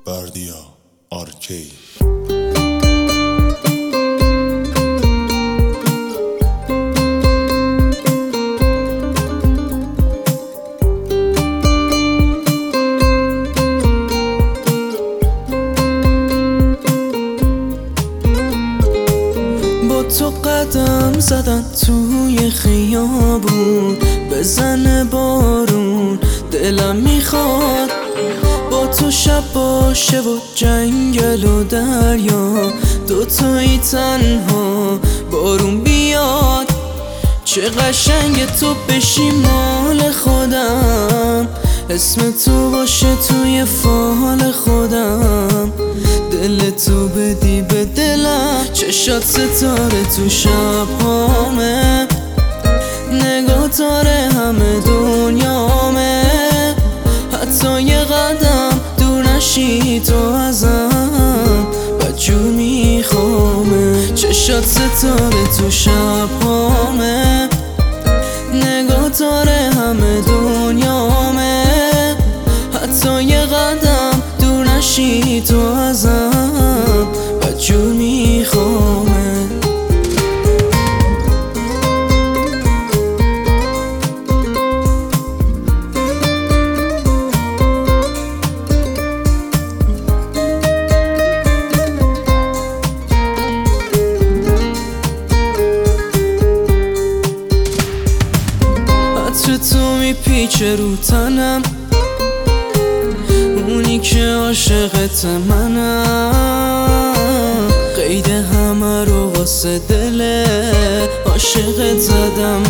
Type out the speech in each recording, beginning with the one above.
بردیا آرکی. با تو قدم زدن توی خیابون، بزنه بارون دلم میخواد با تو شب باشه و جنگل و دریا، دوتایی تنها بارون بیاد. چه قشنگ تو بشی مال خودم، اسم تو باشه توی فال خودم، دل تو بدی به دلم. چشات ستاره تو شب‌هامه، نگاه تاره همه دنیامه، حتی یه قدم دور نشی تو ازم بدجور میخوامه. چشات ستاره تو شب‌هامه، نگاه تاره همه دنیامه، حتی یه قدم دور نشی تو ازم بدجور میخوامه. عطر تو میپیچه رو تنم، اونی که عاشقت منم، قید همه رو واسه دل عاشقت زدم.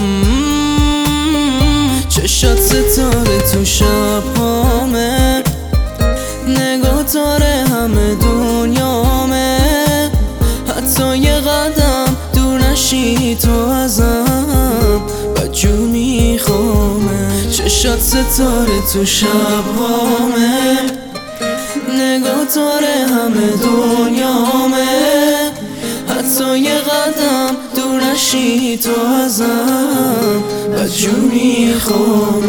چشات ستاره تو شب‌هامه، نگاه تاره همه دنیامه، حتی یه قدم دور نشی تو ازم بدجور میخوامه. چشات ستاره تو شب‌هامه، نگاه تاره همه دنیامه، حتی یه قدم دور نشی تو ازم بدجور میخوامه.